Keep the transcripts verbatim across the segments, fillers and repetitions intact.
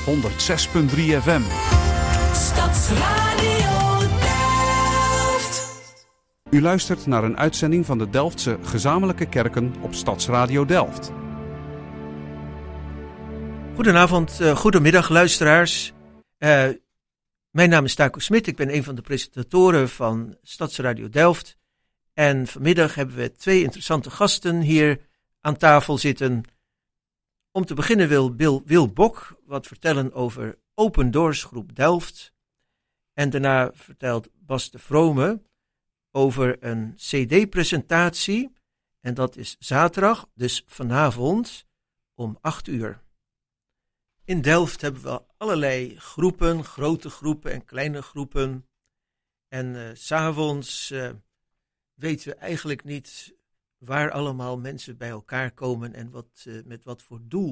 honderd zes punt drie F M. Stadsradio Delft. U luistert naar een uitzending van de Delftse Gezamenlijke Kerken op Stadsradio Delft. Goedenavond, uh, goedemiddag luisteraars. Uh, mijn naam is Taco Smit, ik ben een van de presentatoren van Stadsradio Delft. En vanmiddag hebben we twee interessante gasten hier aan tafel zitten. Om te beginnen wil Wil, Wil Bok wat vertellen over Open Doors Groep Delft. En daarna vertelt Bas de Vrome over een cd-presentatie. En dat is zaterdag, dus vanavond om acht uur. In Delft hebben we allerlei groepen, grote groepen en kleine groepen. En uh, 's avonds uh, weten we eigenlijk niet waar allemaal mensen bij elkaar komen en wat, uh, met wat voor doel.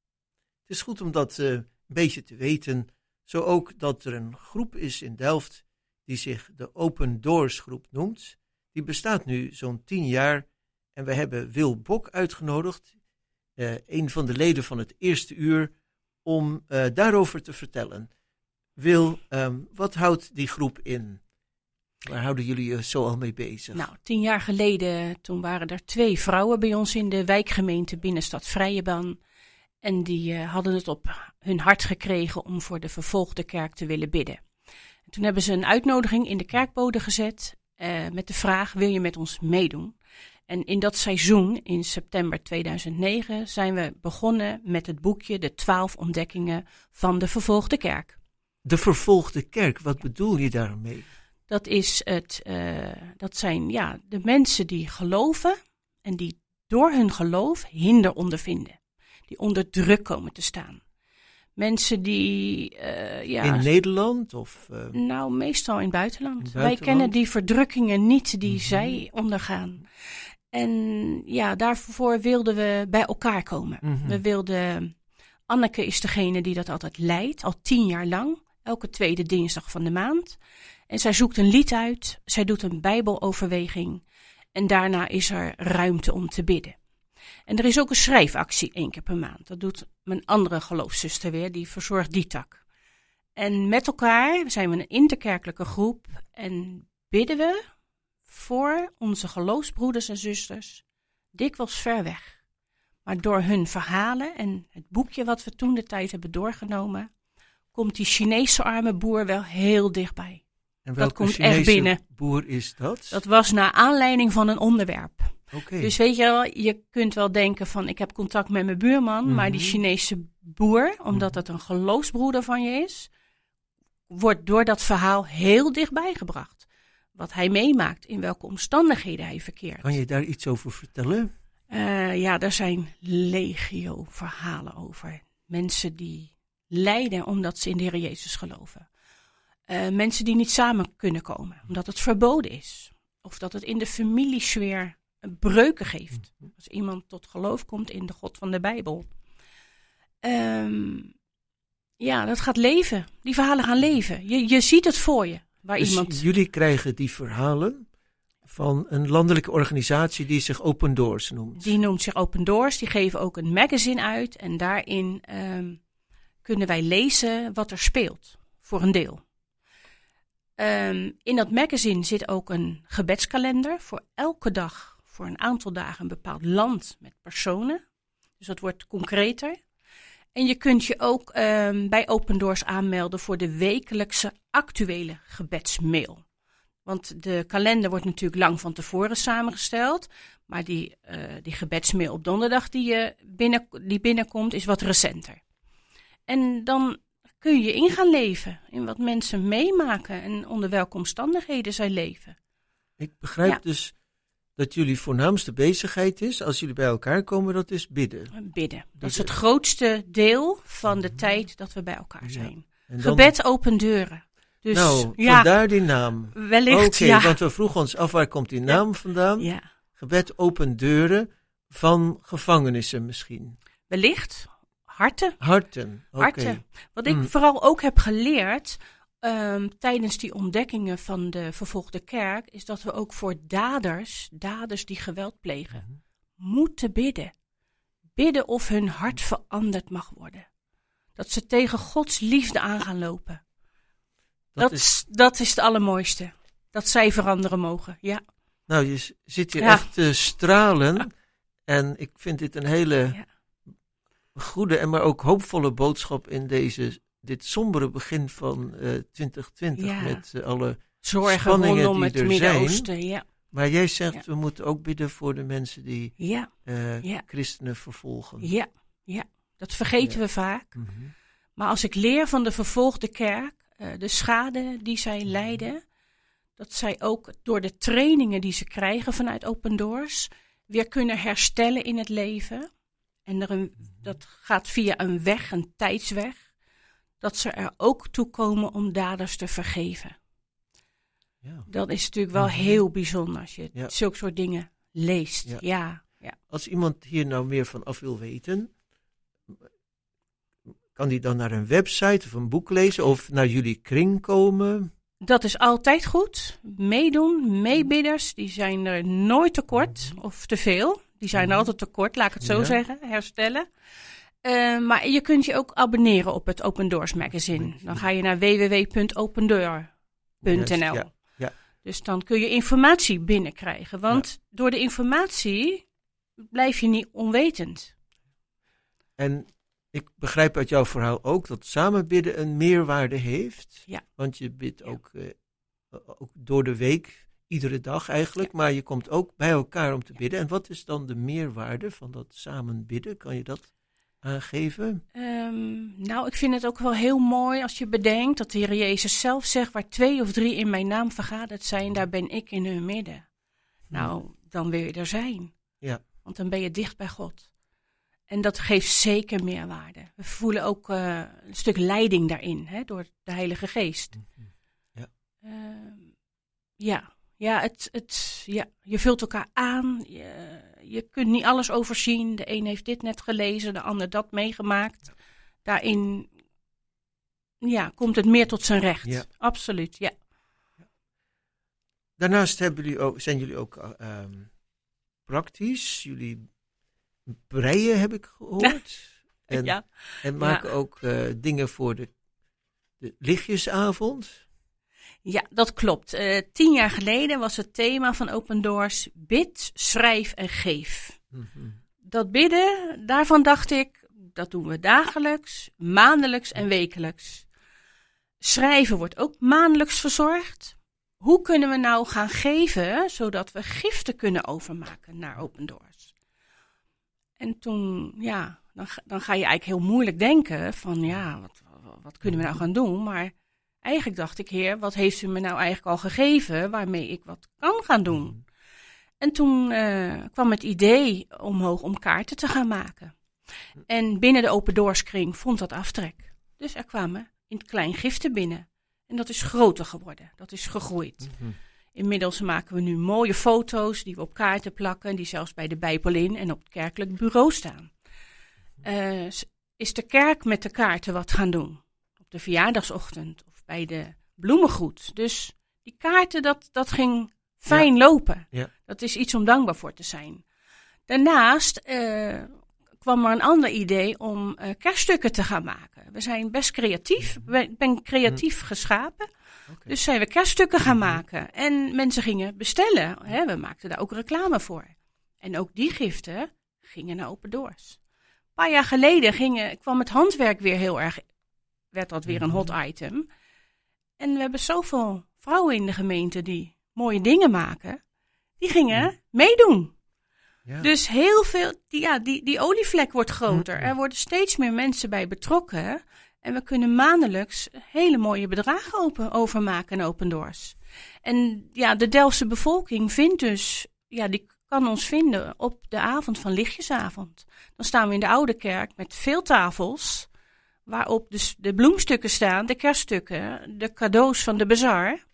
Het is goed om dat uh, een beetje te weten. Zo ook dat er een groep is in Delft die zich de Open Doors Groep noemt. Die bestaat nu zo'n tien jaar en we hebben Wil Bok uitgenodigd, uh, een van de leden van het eerste uur, om uh, daarover te vertellen. Wil, um, wat houdt die groep in? Waar houden jullie je zo al mee bezig? Nou, tien jaar geleden, toen waren er twee vrouwen bij ons in de wijkgemeente Binnenstad Vrijeban. En die uh, hadden het op hun hart gekregen om voor de vervolgde kerk te willen bidden. En toen hebben ze een uitnodiging in de kerkbode gezet uh, met de vraag, wil je met ons meedoen? En in dat seizoen, in september tweeduizend negen, zijn we begonnen met het boekje De twaalf ontdekkingen van de vervolgde kerk. De vervolgde kerk, wat bedoel je daarmee? Dat, is het, uh, dat zijn ja, de mensen die geloven en die door hun geloof hinder ondervinden. Die onder druk komen te staan. Mensen die... Uh, ja, in Nederland? Of, uh, nou, meestal in het buitenland. in buitenland. Wij kennen die verdrukkingen niet die Mm-hmm. zij ondergaan. En ja, daarvoor wilden we bij elkaar komen. Mm-hmm. We wilden... Anneke is degene die dat altijd leidt, al tien jaar lang. Elke tweede dinsdag van de maand. En zij zoekt een lied uit. Zij doet een bijbeloverweging. En daarna is er ruimte om te bidden. En er is ook een schrijfactie één keer per maand. Dat doet mijn andere geloofszuster weer, die verzorgt die tak. En met elkaar zijn we een interkerkelijke groep en bidden we voor onze geloofsbroeders en zusters, dikwijls ver weg. Maar door hun verhalen en het boekje wat we toen de tijd hebben doorgenomen, komt die Chinese arme boer wel heel dichtbij. En dat komt Chinese echt binnen. boer is dat? Dat was naar aanleiding van een onderwerp. Okay. Dus weet je wel, je kunt wel denken van ik heb contact met mijn buurman, mm-hmm. maar die Chinese boer, omdat dat een geloofsbroeder van je is, wordt door dat verhaal heel dichtbij gebracht. Wat hij meemaakt, in welke omstandigheden hij verkeert. Kan je daar iets over vertellen? Uh, ja, daar zijn legio verhalen over. Mensen die lijden omdat ze in de Heer Jezus geloven. Uh, mensen die niet samen kunnen komen, omdat het verboden is. Of dat het in de familiesfeer breuken geeft. Als iemand tot geloof komt in de God van de Bijbel. Um, ja, dat gaat leven. Die verhalen gaan leven. Je, je ziet het voor je. Waar dus iemand... jullie krijgen die verhalen van een landelijke organisatie die zich Open Doors noemt. Die noemt zich Open Doors. Die geven ook een magazine uit. En daarin um, kunnen wij lezen wat er speelt. Voor een deel. Um, in dat magazine zit ook een gebedskalender voor elke dag. Voor een aantal dagen een bepaald land met personen. Dus dat wordt concreter. En je kunt je ook um, bij Open Doors aanmelden voor de wekelijkse actuele gebedsmail. Want de kalender wordt natuurlijk lang van tevoren samengesteld. Maar die, uh, die gebedsmail op donderdag die, je binnen, die binnenkomt is wat recenter. En dan kun je in gaan leven in wat mensen meemaken en onder welke omstandigheden zij leven. Ik begrijp ja. dus dat jullie voornaamste bezigheid is, als jullie bij elkaar komen, dat is bidden. Bidden. bidden. Dat is het grootste deel van de tijd dat we bij elkaar zijn. Ja. Dan... Gebed open deuren. Dus, nou, ja, vandaar die naam. Wellicht, Oké, okay, ja. want we vroegen ons af, waar komt die naam ja. vandaan? Ja. Gebed open deuren van gevangenissen misschien. Wellicht. Harten. Harten, oké. Okay. Harten. Wat ik mm. vooral ook heb geleerd um, tijdens die ontdekkingen van de vervolgde kerk, is dat we ook voor daders, daders die geweld plegen, mm. moeten bidden. Bidden of hun hart veranderd mag worden. Dat ze tegen Gods liefde aan gaan lopen. Dat, Dat, is, dat is het allermooiste. Dat zij veranderen mogen, ja. nou, je z- zit hier Ja. echt te stralen. En ik vind dit een hele Ja. goede en maar ook hoopvolle boodschap in deze, dit sombere begin van eh twintig twintig. Ja. Met eh, alle Zorgen spanningen rondom die het er Midden-Oosten, ja. Maar jij zegt, Ja. we moeten ook bidden voor de mensen die Ja, eh, Ja. christenen vervolgen. ja, ja. Dat vergeten Ja. we vaak. Mhm. Maar als ik leer van de vervolgde kerk, uh, de schade die zij lijden, dat zij ook door de trainingen die ze krijgen vanuit Open Doors weer kunnen herstellen in het leven. En er een, dat gaat via een weg, een tijdsweg, dat ze er ook toe komen om daders te vergeven. Ja. Dat is natuurlijk wel Mhm. heel bijzonder als je Ja. zulke soort dingen leest. Ja. Ja, ja. Als iemand hier nou meer van af wil weten, kan die dan naar een website of een boek lezen of naar jullie kring komen? Dat is altijd goed. Meedoen, meebidders, die zijn er nooit tekort of te veel. Die zijn er altijd tekort, laat ik het zo Ja. zeggen, herstellen. Uh, maar je kunt je ook abonneren op het Open Doors magazine. Dan ga je naar w w w punt opendoor punt n l. Juist, ja. Ja. Dus dan kun je informatie binnenkrijgen. Want door de informatie blijf je niet onwetend. En ik begrijp uit jouw verhaal ook dat samen bidden een meerwaarde heeft. Ja. Want je bidt Ja. ook, eh, ook door de week, iedere dag eigenlijk. Maar je komt ook bij elkaar om te bidden. En wat is dan de meerwaarde van dat samen bidden? Kan je dat aangeven? Um, nou, ik vind het ook wel heel mooi als je bedenkt dat de Heer Jezus zelf zegt: waar twee of drie in mijn naam vergaderd zijn, daar ben ik in hun midden. Nou, dan wil je er zijn. Ja. Want dan ben je dicht bij God. En dat geeft zeker meerwaarde. We voelen ook uh, een stuk leiding daarin, hè, door de Heilige Geest. Ja. Uh, ja. Ja, het, het, ja, je vult elkaar aan. Je, je kunt niet alles overzien. De een heeft dit net gelezen, de ander dat meegemaakt. Daarin ja, komt het meer tot zijn recht. Ja. Absoluut, ja. Daarnaast hebben jullie ook, zijn jullie ook uh, praktisch. Jullie breien, heb ik gehoord. En, ja. en maken Ja. ook uh, dingen voor de, de lichtjesavond. Ja, dat klopt. Uh, tien jaar geleden was het thema van Open Doors bid, schrijf en geef. Mm-hmm. Dat bidden, daarvan dacht ik, dat doen we dagelijks, maandelijks en wekelijks. Schrijven wordt ook maandelijks verzorgd. Hoe kunnen we nou gaan geven, zodat we giften kunnen overmaken naar Open Doors? En toen, ja, dan, dan ga je eigenlijk heel moeilijk denken van, ja, wat, wat kunnen we nou gaan doen? Maar eigenlijk dacht ik, Heer, wat heeft u me nou eigenlijk al gegeven waarmee ik wat kan gaan doen? En toen uh, kwam het idee omhoog om kaarten te gaan maken. En binnen de Open Doors kring vond dat aftrek. Dus er kwamen in het klein giften binnen. En dat is groter geworden, dat is gegroeid. Mm-hmm. Inmiddels maken we nu mooie foto's die we op kaarten plakken, die zelfs bij de Bijbel in en op het kerkelijk bureau staan. Uh, is de kerk met de kaarten wat gaan doen? Op de verjaardagsochtend of bij de bloemengroet. Dus die kaarten, dat, dat ging fijn ja. lopen. Ja. Dat is iets om dankbaar voor te zijn. Daarnaast uh, kwam er een ander idee om uh, kerststukken te gaan maken. We zijn best creatief. Ik ben creatief geschapen. Okay. Dus zijn we kerststukken gaan maken. En mensen gingen bestellen. Hè? We maakten daar ook reclame voor. En ook die giften gingen naar Open Doors. Een paar jaar geleden gingen, kwam het handwerk weer heel erg, werd dat weer een hot item. En we hebben zoveel vrouwen in de gemeente die mooie dingen maken. Die gingen meedoen. Ja. Dus heel veel, die, ja, die, die olievlek wordt groter. Er worden steeds meer mensen bij betrokken. En we kunnen maandelijks hele mooie bedragen open, overmaken in Open Doors. En ja, de Delftse bevolking vindt dus, ja, die kan ons vinden op de avond van Lichtjesavond. Dan staan we in de Oude Kerk met veel tafels, waarop dus de bloemstukken staan, de kerststukken, de cadeaus van de bazaar.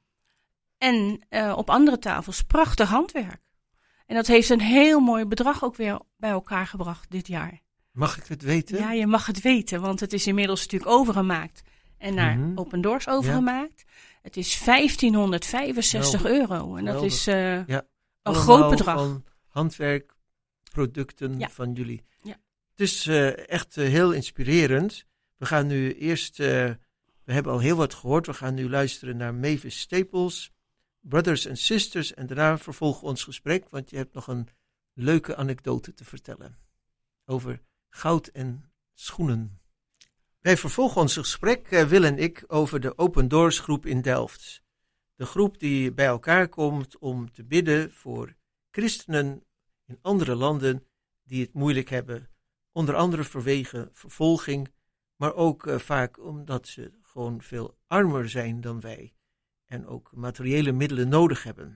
En uh, op andere tafels prachtig handwerk. En dat heeft een heel mooi bedrag ook weer bij elkaar gebracht dit jaar. Mag ik het weten? Ja, je mag het weten, want het is inmiddels natuurlijk overgemaakt en naar mm-hmm. Open Doors overgemaakt. Ja. Het is vijftienhonderdvijfenzestig nou, euro en dat geweldig. is uh, ja. een groot bedrag. Van handwerkproducten ja. van jullie. Ja. Het is uh, echt uh, heel inspirerend. We gaan nu eerst, uh, we hebben al heel wat gehoord. We gaan nu luisteren naar Mavis Staples, Brothers and Sisters. En daarna vervolgen we ons gesprek, want je hebt nog een leuke anekdote te vertellen over goud en schoenen. Wij vervolgen ons gesprek, uh, Wil en ik, over de Open Doors groep in Delft. De groep die bij elkaar komt om te bidden voor christenen in andere landen die het moeilijk hebben. Onder andere vanwege vervolging, maar ook uh, vaak omdat ze gewoon veel armer zijn dan wij. En ook materiële middelen nodig hebben.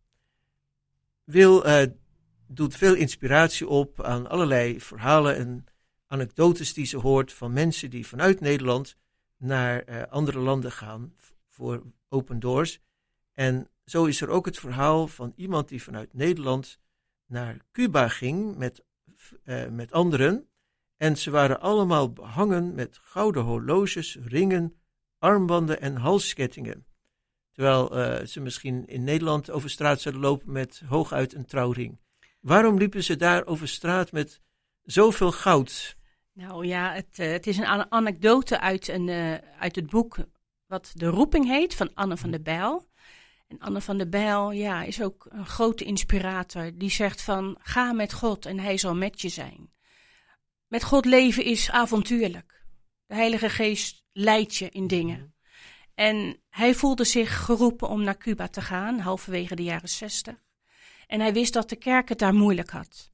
Wil uh, doet veel inspiratie op aan allerlei verhalen en anekdotes die ze hoort van mensen die vanuit Nederland naar uh, andere landen gaan voor Open Doors. En zo is er ook het verhaal van iemand die vanuit Nederland naar Cuba ging met, uh, met anderen. En ze waren allemaal behangen met gouden horloges, ringen, armbanden en halskettingen. Terwijl uh, ze misschien in Nederland over straat zouden lopen met hooguit een trouwring. Waarom liepen ze daar over straat met zoveel goud? Nou ja, het, uh, het is een an- anekdote uit, een, uh, uit het boek wat De Roeping heet, van Anne van der Bijl. En Anne van der Bijl ja, is ook een grote inspirator. Die zegt van, ga met God en hij zal met je zijn. Met God leven is avontuurlijk. De Heilige Geest leidt je in dingen. En hij voelde zich geroepen om naar Cuba te gaan, halverwege de jaren zestig. En hij wist dat de kerk het daar moeilijk had.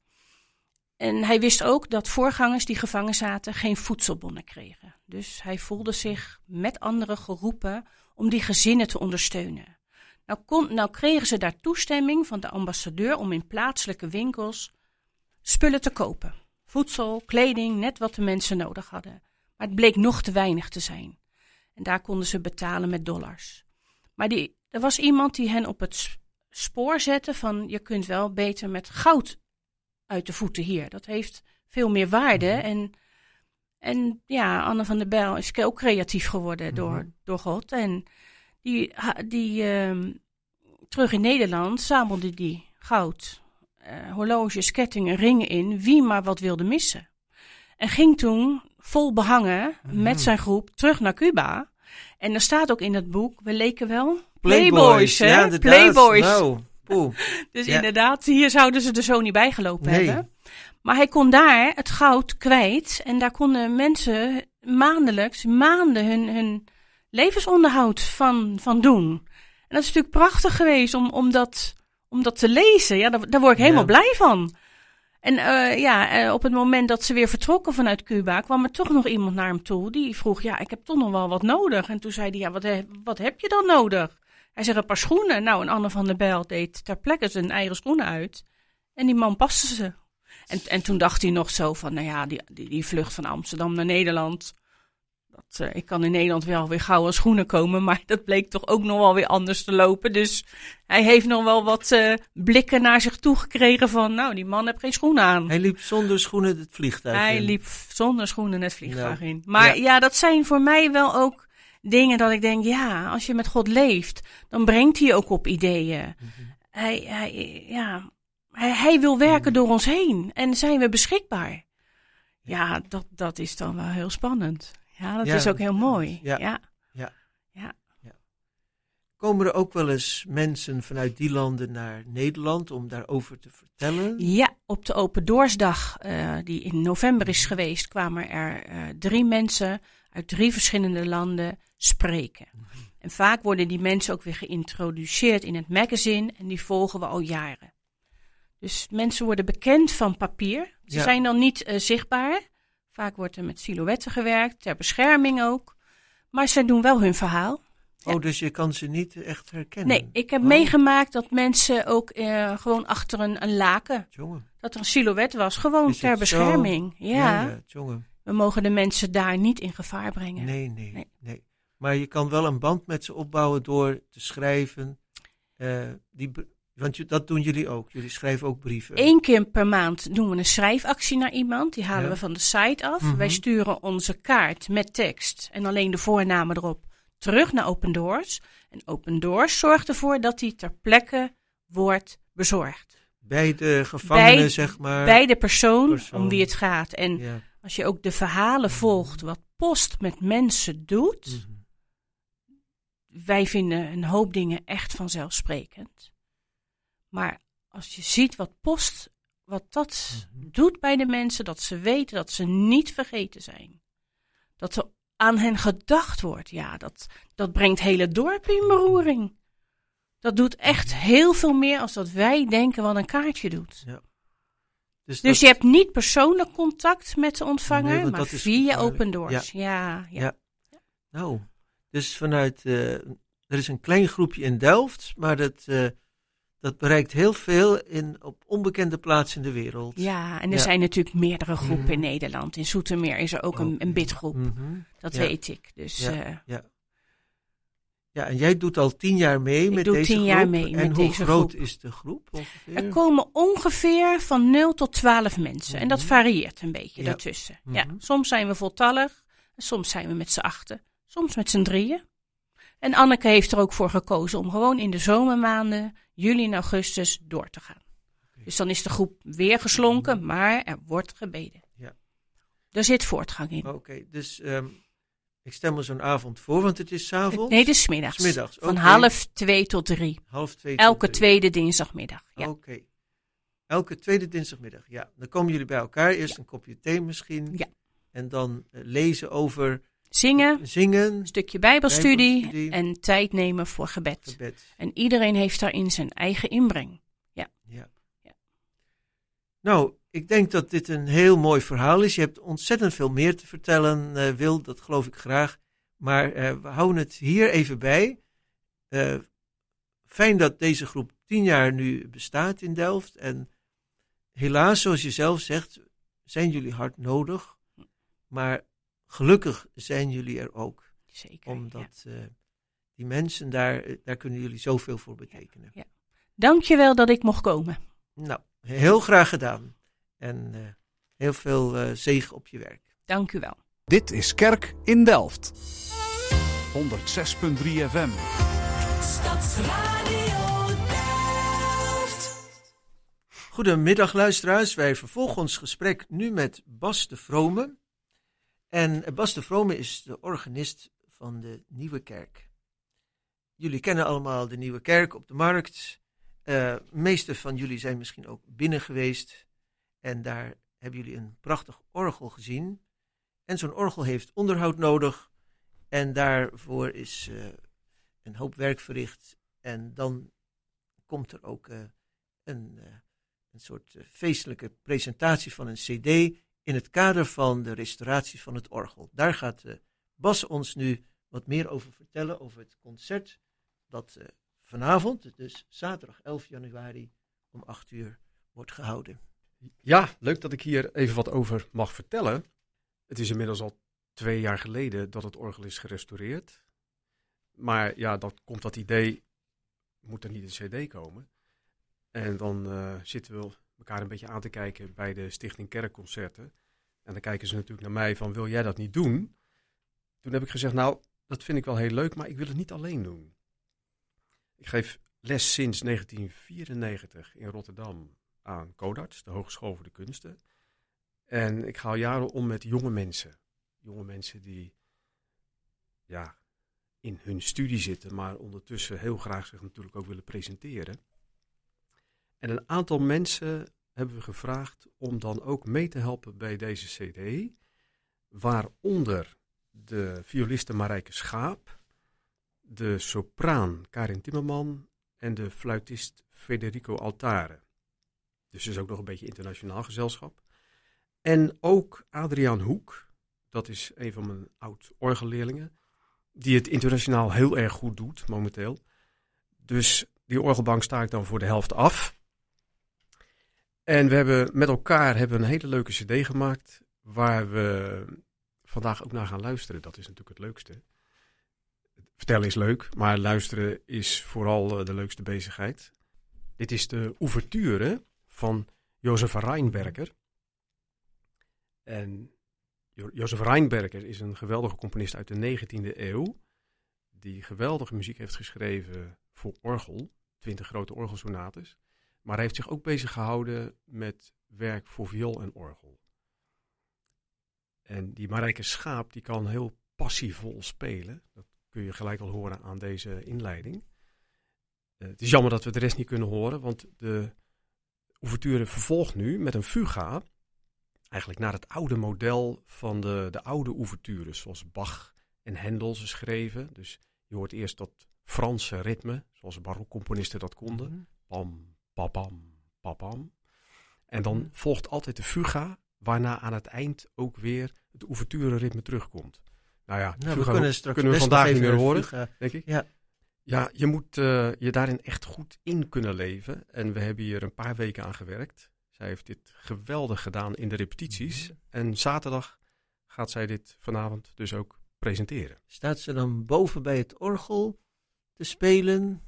En hij wist ook dat voorgangers die gevangen zaten geen voedselbonnen kregen. Dus hij voelde zich met anderen geroepen om die gezinnen te ondersteunen. Nou, kon, nou kregen ze daar toestemming van de ambassadeur om in plaatselijke winkels spullen te kopen. Voedsel, kleding, net wat de mensen nodig hadden. Maar het bleek nog te weinig te zijn. En daar konden ze betalen met dollars. Maar die, er was iemand die hen op het spoor zette van, je kunt wel beter met goud uit de voeten hier. Dat heeft veel meer waarde. En, en ja, Anne van der Bijl is ook creatief geworden door, mm-hmm. door God. En die, die uh, terug in Nederland zamelde die goud, uh, horloges, kettingen, ringen in, wie maar wat wilde missen. En ging toen vol behangen mm-hmm. met zijn groep terug naar Cuba. En er staat ook in het boek, we leken wel Playboys, Playboys hè? Ja, Playboys. Nou, poeh. Dus ja. inderdaad, hier zouden ze er zo niet bijgelopen nee. hebben. Maar hij kon daar het goud kwijt. En daar konden mensen maandelijks, maanden hun, hun levensonderhoud van, van doen. En dat is natuurlijk prachtig geweest om, om, dat, om dat te lezen. Ja, daar, daar word ik helemaal ja. blij van. En uh, ja, uh, op het moment dat ze weer vertrokken vanuit Cuba, kwam er toch nog iemand naar hem toe. Die vroeg, ja, ik heb toch nog wel wat nodig. En toen zei hij, ja, wat, he, wat heb je dan nodig? Hij zei, een paar schoenen. Nou, en Anne van der Bijl deed ter plekke zijn eigen schoenen uit. En die man paste ze. En, en toen dacht hij nog zo van, nou ja, die, die, die vlucht van Amsterdam naar Nederland. Dat, uh, ik kan in Nederland wel weer gouden schoenen komen, maar dat bleek toch ook nog wel weer anders te lopen. Dus hij heeft nog wel wat uh, blikken naar zich toe gekregen van, nou, die man heeft geen schoenen aan. Hij liep zonder schoenen het vliegtuig hij in. Hij liep zonder schoenen het vliegtuig nou, in. Maar ja. ja, dat zijn voor mij wel ook dingen dat ik denk, ja, als je met God leeft, dan brengt hij ook op ideeën. Mm-hmm. Hij, hij, ja, hij, hij wil werken mm-hmm. door ons heen en zijn we beschikbaar. Ja, dat, dat is dan wel heel spannend. Ja, dat ja, is ook heel mooi. Ja. Ja. Ja. Ja. Ja. Komen er ook wel eens mensen vanuit die landen naar Nederland om daarover te vertellen? Ja, op de Open Doorsdag, uh, die in november is geweest, kwamen er uh, drie mensen uit drie verschillende landen spreken. Mm-hmm. En vaak worden die mensen ook weer geïntroduceerd in het magazine en die volgen we al jaren. Dus mensen worden bekend van papier. Ze ja. zijn dan niet uh, zichtbaar. Vaak wordt er met silhouetten gewerkt, ter bescherming ook. Maar ze doen wel hun verhaal. Oh, ja. Dus je kan ze niet echt herkennen? Nee, ik heb oh. meegemaakt dat mensen ook uh, gewoon achter een, een laken... Jongen. Dat er een silhouet was, gewoon Is ter bescherming. Zo? Ja, ja, ja jongen. We mogen de mensen daar niet in gevaar brengen. Nee, nee, nee. nee. Maar je kan wel een band met ze opbouwen door te schrijven. Uh, die... Want dat doen jullie ook. Jullie schrijven ook brieven. Eén keer per maand doen we een schrijfactie naar iemand. Die halen ja. we van de site af. Mm-hmm. Wij sturen onze kaart met tekst en alleen de voornamen erop terug naar Open Doors. En Open Doors zorgt ervoor dat die ter plekke wordt bezorgd. Bij de gevangenen, bij, zeg maar. Bij de persoon, persoon om wie het gaat. En ja. als je ook de verhalen volgt wat post met mensen doet. Mm-hmm. Wij vinden een hoop dingen echt vanzelfsprekend. Maar als je ziet wat post, wat dat Mm-hmm. doet bij de mensen, dat ze weten dat ze niet vergeten zijn. Dat er aan hen gedacht wordt. Ja, dat, dat brengt hele dorpen in beroering. Dat doet echt heel veel meer als dat wij denken wat een kaartje doet. Ja. Dus Dus, dat, je hebt niet persoonlijk contact met de ontvanger, Nee, want maar dat is via gevaarlijk. Open Doors. Ja, ja. Ja. Nou, dus vanuit, uh, er is een klein groepje in Delft, maar dat, uh, dat bereikt heel veel in, op onbekende plaatsen in de wereld. Ja, en er Ja. zijn natuurlijk meerdere groepen Mhm. in Nederland. In Zoetermeer is er ook een, een bidgroep. Mm-hmm. Dat Ja. weet ik. Dus Ja. eh, Ja. Ja, en jij doet al tien jaar mee Ik met doe deze tien groep. jaar mee en met hoe deze groot groep. is de groep ongeveer? er komen ongeveer van nul tot twaalf mensen. En dat Mhm. varieert een beetje Ja. daartussen. Ja, Mhm. soms zijn we voltallig. Soms zijn we met z'n achten. Soms met z'n drieën. En Anneke heeft er ook voor gekozen om gewoon in de zomermaanden, juli en augustus, door te gaan. Oké. Dus dan is de groep weer geslonken, maar er wordt gebeden. Ja. Er zit voortgang in. Oké, dus um, ik stel me zo'n avond voor, want het is 's avonds. Nee, dus 's middags. 's middags. Van Oké. half twee tot drie. Half twee. tot Elke drie. tweede dinsdagmiddag. Ja. Oké. Elke tweede dinsdagmiddag, ja. Dan komen jullie bij elkaar. Eerst Ja. een kopje thee misschien. Ja. En dan uh, lezen over Zingen, zingen, een stukje bijbelstudie, Bijbelstudie. en tijd nemen voor gebed. gebed. En iedereen heeft daarin zijn eigen inbreng. Ja. Ja. Nou, ik denk dat dit een heel mooi verhaal is. Je hebt ontzettend veel meer te vertellen, uh, Wil. Dat geloof ik graag. Maar uh, we houden het hier even bij. Uh, fijn dat deze groep tien jaar nu bestaat in Delft. En helaas, zoals je zelf zegt, zijn jullie hard nodig. Maar gelukkig zijn jullie er ook. Zeker. Omdat uh, die mensen, daar, daar kunnen jullie zoveel voor betekenen. Ja. Dankjewel dat ik mocht komen. Nou, heel graag gedaan. En uh, heel veel uh, zegen op je werk. Dank u wel. Dit is Kerk in Delft. honderdzes komma drie F M. Stadsradio Delft. Goedemiddag luisteraars. Wij vervolgen ons gesprek nu met Bas de Vrome. En Bas de Vrome is de organist van de Nieuwe Kerk. Jullie kennen allemaal de Nieuwe Kerk op de markt. Uh, de meeste van jullie zijn misschien ook binnen geweest. En daar hebben jullie een prachtig orgel gezien. En zo'n orgel heeft onderhoud nodig. En daarvoor is uh, een hoop werk verricht. En dan komt er ook uh, een, uh, een soort uh, feestelijke presentatie van een cd in het kader van de restauratie van het orgel. Daar gaat uh, Bas ons nu wat meer over vertellen, over het concert dat uh, vanavond, dus zaterdag elf januari om acht uur, wordt gehouden. Ja, leuk dat ik hier even wat over mag vertellen. Het is inmiddels al twee jaar geleden dat het orgel is gerestaureerd. Maar ja, dat komt dat idee, moet er niet een cd komen. En dan uh, zitten we elkaar een beetje aan te kijken bij de Stichting Kerkconcerten. En dan kijken ze natuurlijk naar mij van, wil jij dat niet doen? Toen heb ik gezegd, nou, dat vind ik wel heel leuk, maar ik wil het niet alleen doen. Ik geef les sinds negentien vierennegentig in Rotterdam aan Codarts, de Hogeschool voor de Kunsten. En ik ga al jaren om met jonge mensen. Jonge mensen die ja, in hun studie zitten, maar ondertussen heel graag zich natuurlijk ook willen presenteren. En een aantal mensen hebben we gevraagd om dan ook mee te helpen bij deze cd. Waaronder de violiste Marijke Schaap, de sopraan Karin Timmerman en de fluitist Federico Altare. Dus het is ook nog een beetje internationaal gezelschap. En ook Adriaan Hoek, dat is een van mijn oud-orgelleerlingen, die het internationaal heel erg goed doet momenteel. Dus die orgelbank sta ik dan voor de helft af. En we hebben met elkaar hebben een hele leuke cd gemaakt, waar we vandaag ook naar gaan luisteren. Dat is natuurlijk het leukste. Vertellen is leuk, maar luisteren is vooral de leukste bezigheid. Dit is de ouverture van Jozef Reinberger. En jo- Jozef Reinberger is een geweldige componist uit de negentiende eeuw, die geweldige muziek heeft geschreven voor orgel, twintig grote orgelsonates. Maar hij heeft zich ook bezig gehouden met werk voor viool en orgel. En die Marijke Schaap die kan heel passievol spelen. Dat kun je gelijk al horen aan deze inleiding. Uh, het is jammer dat we de rest niet kunnen horen, want de ouverture vervolgt nu met een fuga. Eigenlijk naar het oude model van de, de oude ouvertures, zoals Bach en Hendel ze schreven. Dus je hoort eerst dat Franse ritme, zoals barokcomponisten dat konden. Mm-hmm. Pam, papam, papam. En dan mm-hmm. volgt altijd de fuga, waarna aan het eind ook weer het ouverture-ritme terugkomt. Nou ja, nou, fuga we kunnen, straks kunnen we vandaag niet meer horen, fuga. denk ik. Ja, ja je moet uh, je daarin echt goed in kunnen leven. En we hebben hier een paar weken aan gewerkt. Zij heeft dit geweldig gedaan in de repetities. Mm-hmm. En zaterdag gaat zij dit vanavond dus ook presenteren. Staat ze dan boven bij het orgel te spelen?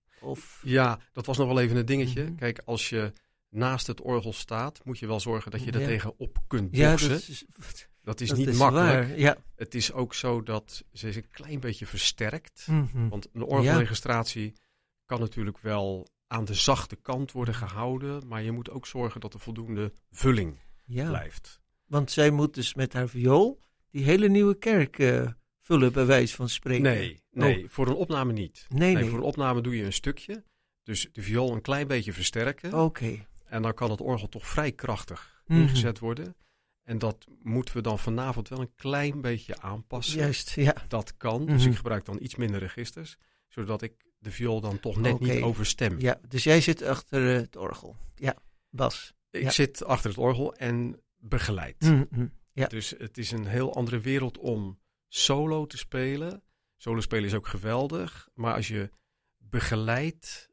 Of? Ja, dat was nog wel even een dingetje. Mm-hmm. Kijk, als je naast het orgel staat, moet je wel zorgen dat je er ja. tegenop kunt Ja, boksen. dat is, dat is dat niet is makkelijk. waar, ja. Het is ook zo dat ze is een klein beetje versterkt. Mm-hmm. Want een orgelregistratie ja. kan natuurlijk wel aan de zachte kant worden gehouden. Maar je moet ook zorgen dat er voldoende vulling ja. blijft. Want zij moet dus met haar viool die hele nieuwe kerk uh, vullen, bij wijze van spreken. Nee, nee oh. voor een opname niet. Nee, nee. nee, voor een opname doe je een stukje. Dus de viool een klein beetje versterken. Oké. Okay. En dan kan het orgel toch vrij krachtig mm-hmm. ingezet worden. En dat moeten we dan vanavond wel een klein beetje aanpassen. Juist, ja. Dat kan. Mm-hmm. Dus ik gebruik dan iets minder registers. Zodat ik de viool dan toch net okay. niet overstem. Ja, dus jij zit achter uh, het orgel. Ja, Bas. Ik ja. zit achter het orgel en begeleid. Mm-hmm. Ja. Dus het is een heel andere wereld om solo te spelen. Solo spelen is ook geweldig. Maar als je begeleidt,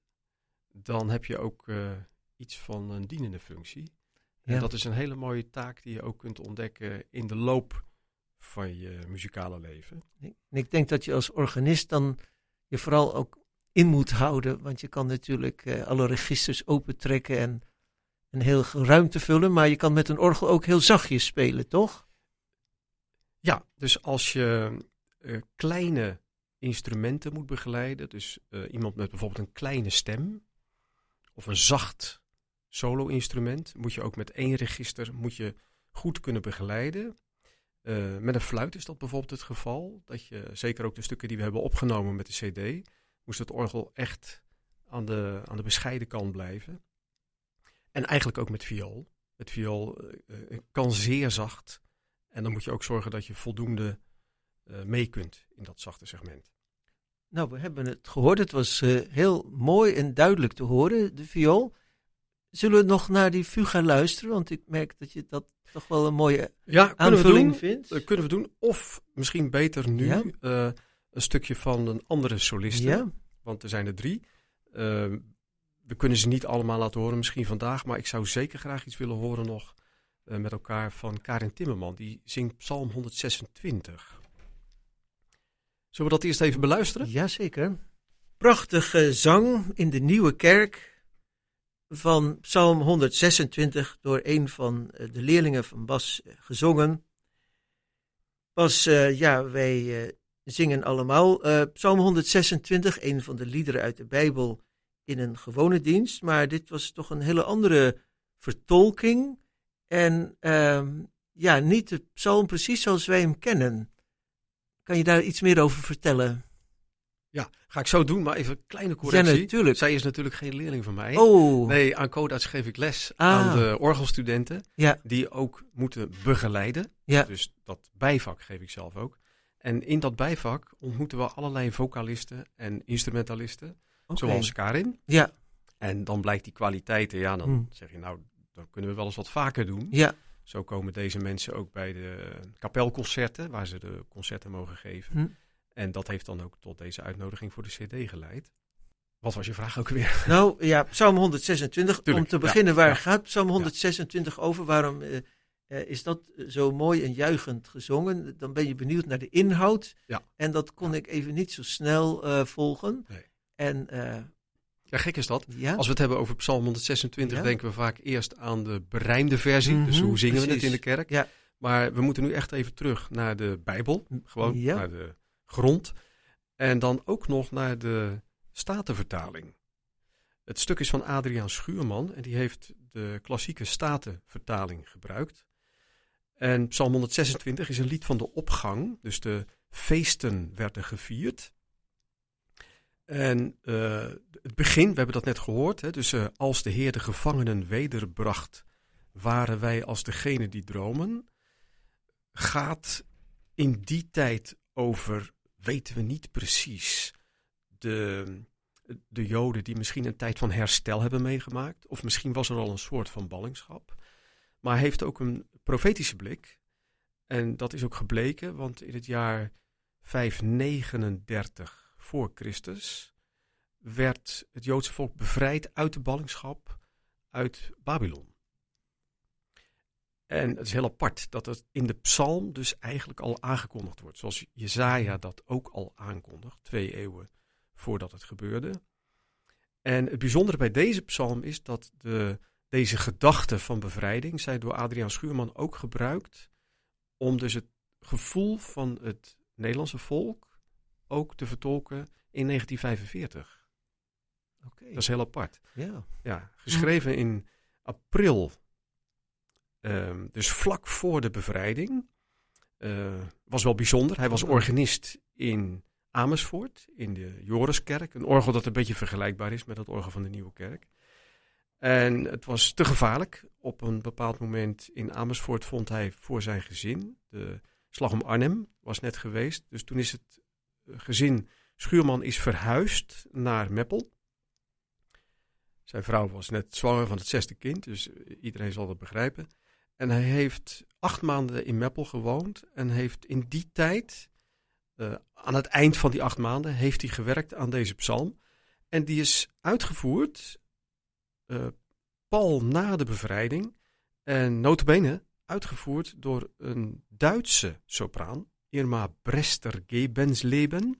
dan heb je ook uh, iets van een dienende functie. En ja. dat is een hele mooie taak die je ook kunt ontdekken in de loop van je muzikale leven. En ik denk dat je als organist dan je vooral ook in moet houden. Want je kan natuurlijk uh, alle registers opentrekken en een heel ruimte vullen. Maar je kan met een orgel ook heel zachtjes spelen, toch? Ja, dus als je uh, kleine instrumenten moet begeleiden. Dus uh, iemand met bijvoorbeeld een kleine stem of een zacht solo-instrument, moet je ook met één register moet je goed kunnen begeleiden. Uh, met een fluit is dat bijvoorbeeld het geval. Dat je, zeker ook de stukken die we hebben opgenomen met de cd, moest het orgel echt aan de, aan de bescheiden kant blijven. En eigenlijk ook met viool. Het viool uh, kan zeer zacht. En dan moet je ook zorgen dat je voldoende uh, mee kunt in dat zachte segment. Nou, we hebben het gehoord. Het was uh, heel mooi en duidelijk te horen, de viool. Zullen we nog naar die fuga luisteren? Want ik merk dat je dat toch wel een mooie ja, aanvulling we vindt. Uh, kunnen we doen. Of misschien beter nu ja. uh, een stukje van een andere soliste. Ja. Want er zijn er drie. Uh, we kunnen ze niet allemaal laten horen misschien vandaag. Maar ik zou zeker graag iets willen horen nog uh, met elkaar van Karin Timmerman. Die zingt Psalm honderdzesentwintig. Zullen we dat eerst even beluisteren? Jazeker. Prachtige zang in de Nieuwe Kerk van Psalm honderdzesentwintig door een van de leerlingen van Bas gezongen. Bas, uh, ja, wij uh, zingen allemaal uh, Psalm honderdzesentwintig, een van de liederen uit de Bijbel in een gewone dienst. Maar dit was toch een hele andere vertolking. En uh, ja, niet de psalm precies zoals wij hem kennen. Kan je daar iets meer over vertellen? Ja, ga ik zo doen, maar even een kleine correctie. Ja, natuurlijk. Zij is natuurlijk geen leerling van mij. Oh. Nee, aan Codarts geef ik les ah. aan de orgelstudenten. Ja. Die ook moeten begeleiden. Ja. Dus dat bijvak geef ik zelf ook. En in dat bijvak ontmoeten we allerlei vocalisten en instrumentalisten. Okay. Zoals Karin. Ja. En dan blijkt die kwaliteiten, ja, dan hmm. zeg je nou, dan kunnen we wel eens wat vaker doen. Ja. Zo komen deze mensen ook bij de kapelconcerten, waar ze de concerten mogen geven. Hmm. En dat heeft dan ook tot deze uitnodiging voor de cd geleid. Wat was je vraag ook weer? Nou ja, Psalm honderdzesentwintig. Tuurlijk, om te beginnen, ja, waar ja, gaat Psalm honderdzesentwintig ja. over? Waarom uh, uh, is dat zo mooi en juichend gezongen? Dan ben je benieuwd naar de inhoud. Ja. En dat kon ja. ik even niet zo snel uh, volgen. Nee. En, uh, ja, gek is dat. Ja? Als we het hebben over Psalm honderdzesentwintig, ja? denken we vaak eerst aan de berijmde versie. Mm-hmm, dus hoe zingen precies. we het in de kerk? Ja. Maar we moeten nu echt even terug naar de Bijbel. Gewoon ja. naar de grond. En dan ook nog naar de Statenvertaling. Het stuk is van Adriaan Schuurman en die heeft de klassieke Statenvertaling gebruikt. En Psalm honderdzesentwintig is een lied van de opgang. Dus de feesten werden gevierd. En uh, het begin, we hebben dat net gehoord. Hè, dus uh, als de Heer de gevangenen wederbracht, waren wij als degene die dromen. Gaat in die tijd over, weten we niet precies, de, de Joden die misschien een tijd van herstel hebben meegemaakt. Of misschien was er al een soort van ballingschap. Maar hij heeft ook een profetische blik. En dat is ook gebleken, want in het jaar vijfhonderdnegenendertig voor Christus werd het Joodse volk bevrijd uit de ballingschap uit Babylon. En het is heel apart dat het in de psalm dus eigenlijk al aangekondigd wordt. Zoals Jesaja dat ook al aankondigt, twee eeuwen voordat het gebeurde. En het bijzondere bij deze psalm is dat de, deze gedachten van bevrijding zijn door Adriaan Schuurman ook gebruikt om dus het gevoel van het Nederlandse volk ook te vertolken in negentien vijfenveertig. Okay. Dat is heel apart. Ja. Ja, geschreven in april, um, dus vlak voor de bevrijding. Uh, was wel bijzonder. Hij was organist in Amersfoort, in de Joriskerk. Een orgel dat een beetje vergelijkbaar is met het orgel van de Nieuwe Kerk. En het was te gevaarlijk. Op een bepaald moment in Amersfoort vond hij voor zijn gezin. De slag om Arnhem was net geweest. Dus toen is het gezin Schuurman is verhuisd naar Meppel. Zijn vrouw was net zwanger van het zesde kind, dus iedereen zal dat begrijpen. En hij heeft acht maanden in Meppel gewoond en heeft in die tijd, uh, aan het eind van die acht maanden, heeft hij gewerkt aan deze psalm. En die is uitgevoerd, uh, pal na de bevrijding, en nota bene uitgevoerd door een Duitse sopraan, Irma Brester-Gebensleben.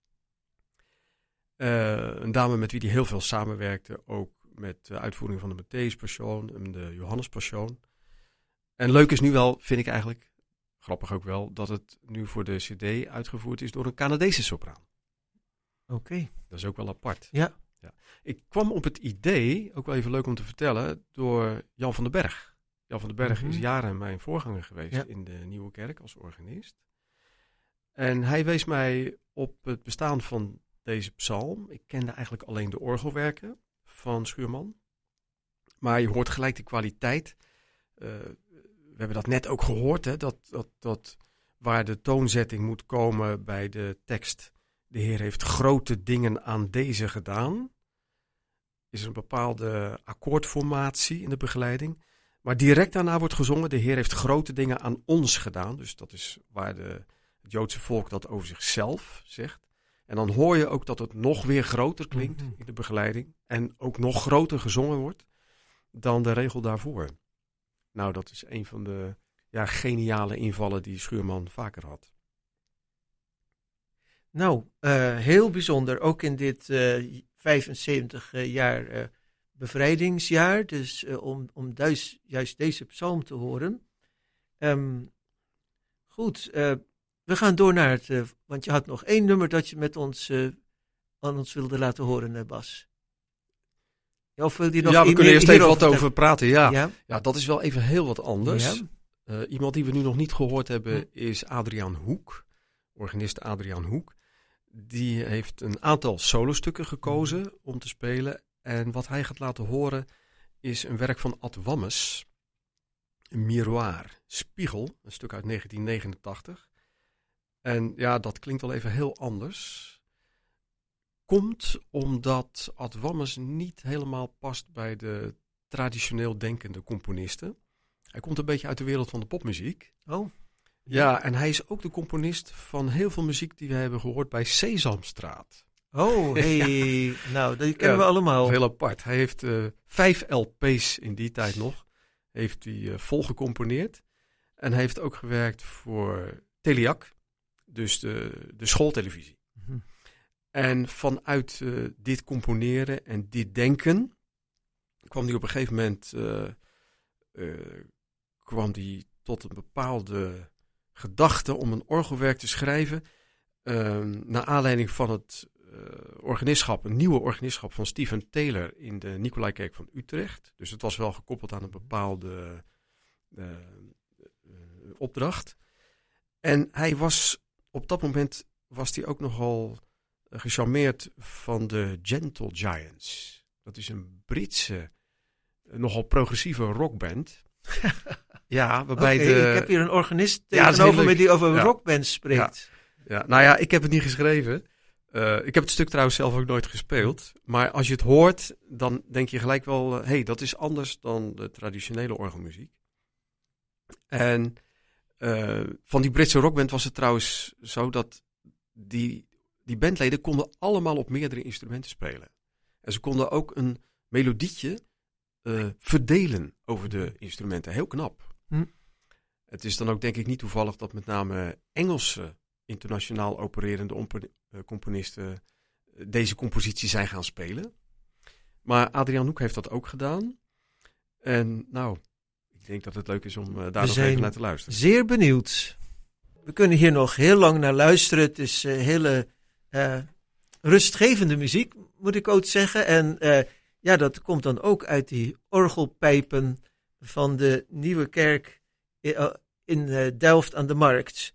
Uh, een dame met wie hij heel veel samenwerkte, ook met de uitvoering van de Matthäus-passion en de Johannes-passion. En leuk is nu wel, vind ik eigenlijk, grappig ook wel, dat het nu voor de cd uitgevoerd is door een Canadese sopraan. Oké. Okay. Dat is ook wel apart. Ja. ja. Ik kwam op het idee, ook wel even leuk om te vertellen, door Jan van den Berg. Jan van den Berg mm-hmm. is jaren mijn voorganger geweest ja. in de Nieuwe Kerk als organist. En hij wees mij op het bestaan van deze psalm. Ik kende eigenlijk alleen de orgelwerken van Schuurman. Maar je hoort gelijk de kwaliteit. Uh, we hebben dat net ook gehoord, hè, dat, dat, dat waar de toonzetting moet komen bij de tekst. De Heer heeft grote dingen aan deze gedaan. Is er een bepaalde akkoordformatie in de begeleiding. Maar direct daarna wordt gezongen, de Heer heeft grote dingen aan ons gedaan. Dus dat is waar de, het Joodse volk dat over zichzelf zegt. En dan hoor je ook dat het nog weer groter klinkt in de begeleiding. En ook nog groter gezongen wordt dan de regel daarvoor. Nou, dat is een van de ja, geniale invallen die Schuurman vaker had. Nou, uh, heel bijzonder. Ook in dit uh, vijfenzeventig uh, jaar uh, bevrijdingsjaar. Dus uh, om, om duis, juist deze psalm te horen. Um, goed, uh, we gaan door naar het, uh, want je had nog één nummer dat je met ons uh, aan ons wilde laten horen, uh, Bas. Ja, of wil je nog ja, we kunnen eerst even wat over over praten. Ja. Ja. ja, dat is wel even heel wat anders. Ja. Uh, iemand die we nu nog niet gehoord hebben hm. is Adriaan Hoek, organist Adriaan Hoek. Die heeft een aantal solostukken gekozen hm. om te spelen. En wat hij gaat laten horen is een werk van Ad Wammes, Miroir, Spiegel, een stuk uit negentien negenentachtig. En ja, dat klinkt wel even heel anders. Komt omdat Ad Wammes niet helemaal past bij de traditioneel denkende componisten. Hij komt een beetje uit de wereld van de popmuziek. Oh. Ja, en hij is ook de componist van heel veel muziek die we hebben gehoord bij Sesamstraat. Oh, hey. Ja. Nou, dat kennen ja, we allemaal. Heel apart. Hij heeft uh, vijf L P's in die tijd nog. Heeft hij uh, vol gecomponeerd. En hij heeft ook gewerkt voor Teliak. Dus de, de schooltelevisie. Mm-hmm. En vanuit uh, dit componeren en dit denken kwam hij op een gegeven moment uh, uh, kwam hij tot een bepaalde gedachte om een orgelwerk te schrijven. Uh, naar aanleiding van het uh, organistschap, een nieuwe organistschap van Stephen Taylor in de Nicolaikerk van Utrecht. Dus het was wel gekoppeld aan een bepaalde uh, uh, opdracht. En hij was op dat moment was hij ook nogal uh, gecharmeerd van de Gentle Giants. Dat is een Britse, uh, nogal progressieve rockband. Ja, waarbij okay, de... ik heb hier een organist Ja, dat is tegenover heel me leuk. die over Ja. rockbands spreekt. Ja. Ja, nou ja, ik heb het niet geschreven. Uh, ik heb het stuk trouwens zelf ook nooit gespeeld. Maar als je het hoort, dan denk je gelijk wel... Hé, uh, hey, dat is anders dan de traditionele orgelmuziek. En uh, van die Britse rockband was het trouwens zo dat die, die bandleden konden allemaal op meerdere instrumenten spelen. En ze konden ook een melodietje uh, verdelen over de instrumenten. Heel knap. Hm. Het is dan ook denk ik niet toevallig dat met name Engelse internationaal opererende ompo- uh, componisten uh, deze compositie zijn gaan spelen. Maar Adriaan Hoek heeft dat ook gedaan. En nou, ik denk dat het leuk is om uh, daar We nog zijn even naar te luisteren. Zeer benieuwd. We kunnen hier nog heel lang naar luisteren. Het is uh, hele uh, rustgevende muziek, moet ik ook zeggen. En uh, ja, dat komt dan ook uit die orgelpijpen van de Nieuwe Kerk in, in uh, Delft aan de Markt.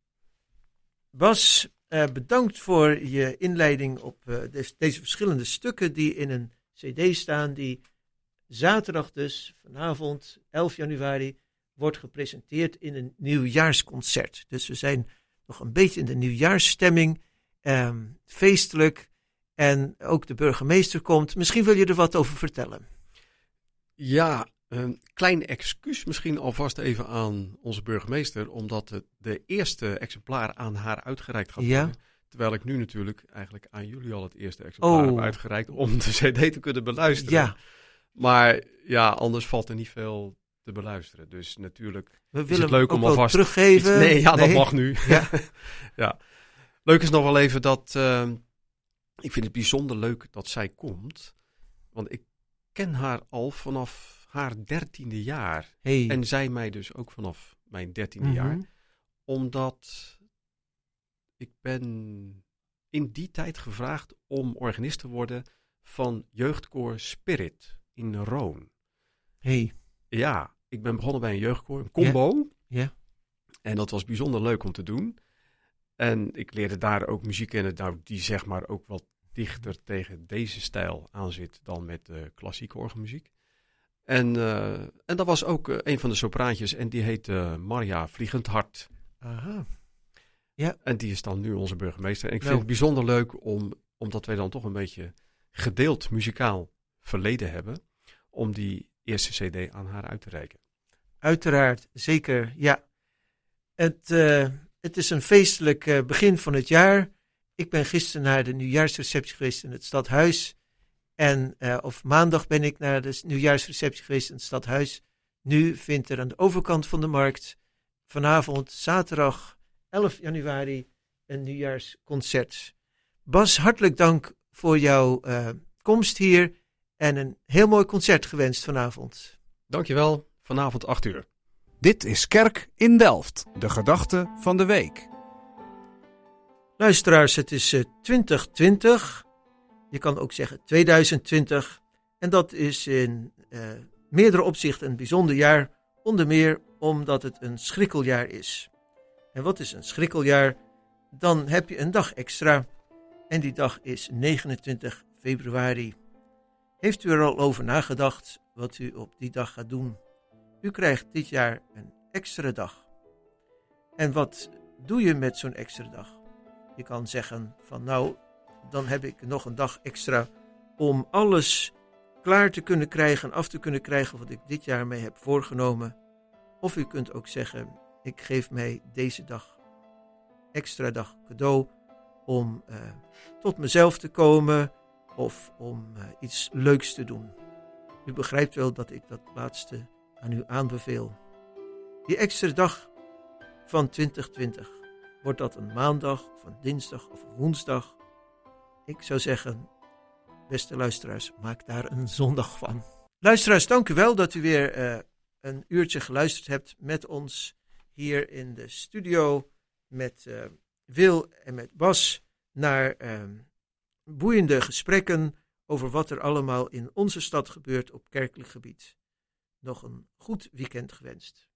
Bas, uh, bedankt voor je inleiding op uh, de, deze verschillende stukken die in een cd staan, die zaterdag dus, vanavond, elf januari, wordt gepresenteerd in een nieuwjaarsconcert. Dus we zijn nog een beetje in de nieuwjaarsstemming, um, feestelijk, en ook de burgemeester komt. Misschien wil je er wat over vertellen. Ja, een klein excuus misschien alvast even aan onze burgemeester, omdat het de eerste exemplaar aan haar uitgereikt gaat worden. Ja. Terwijl ik nu natuurlijk eigenlijk aan jullie al het eerste exemplaar Oh. heb uitgereikt om de cd te kunnen beluisteren. Ja, Maar ja, anders valt er niet veel te beluisteren. Dus natuurlijk we is willen het leuk ook om wel alvast teruggeven. iets- Nee, ja, dat mag nu. Ja. Ja. Leuk is nog wel even dat... Uh, ik vind het bijzonder leuk dat zij komt. Want ik ken haar al vanaf haar dertiende jaar. Hey. En zij mij dus ook vanaf mijn dertiende Mhm. jaar. Omdat ik ben in die tijd gevraagd om organist te worden van jeugdkoor Spirit in Roon. Hey. Ja, ik ben begonnen bij een jeugdkoor, een combo. Ja. En dat was bijzonder leuk om te doen. En ik leerde daar ook muziek kennen, nou, die zeg maar ook wat dichter tegen deze stijl aan zit dan met uh, klassieke orgelmuziek. En, uh, en dat was ook uh, een van de sopraantjes en die heet uh, Marja Vliegendhart. Aha. En die is dan nu onze burgemeester. En ik Nou. vind het bijzonder leuk om, omdat wij dan toch een beetje gedeeld muzikaal verleden hebben, om die eerste cd aan haar uit te reiken. Uiteraard, zeker, ja. Het, uh, het is een feestelijk uh, begin van het jaar. Ik ben gisteren naar de nieuwjaarsreceptie geweest in het Stadhuis. En uh, of maandag ben ik naar de nieuwjaarsreceptie geweest in het Stadhuis. Nu vindt er aan de overkant van de markt vanavond, zaterdag elf januari, een nieuwjaarsconcert. Bas, hartelijk dank voor jouw uh, komst hier en een heel mooi concert gewenst vanavond. Dankjewel, vanavond acht uur. Dit is Kerk in Delft, de gedachte van de week. Luisteraars, het is uh, twintig twintig. Je kan ook zeggen tweeduizend twintig. En dat is in uh, meerdere opzichten een bijzonder jaar. Onder meer omdat het een schrikkeljaar is. En wat is een schrikkeljaar? Dan heb je een dag extra. En die dag is negenentwintig februari. Heeft u er al over nagedacht wat u op die dag gaat doen? U krijgt dit jaar een extra dag. En wat doe je met zo'n extra dag? Je kan zeggen van nou, dan heb ik nog een dag extra om alles klaar te kunnen krijgen, af te kunnen krijgen wat ik dit jaar mee heb voorgenomen. Of u kunt ook zeggen, ik geef mij deze dag, extra dag cadeau om uh, tot mezelf te komen of om uh, iets leuks te doen. U begrijpt wel dat ik dat laatste aan u aanbeveel. Die extra dag van twintig twintig, wordt dat een maandag of een dinsdag of een woensdag? Ik zou zeggen, beste luisteraars, maak daar een zondag van. Luisteraars, dank u wel dat u weer uh, een uurtje geluisterd hebt met ons hier in de studio met uh, Wil en met Bas naar uh, boeiende gesprekken over wat er allemaal in onze stad gebeurt op kerkelijk gebied. Nog een goed weekend gewenst.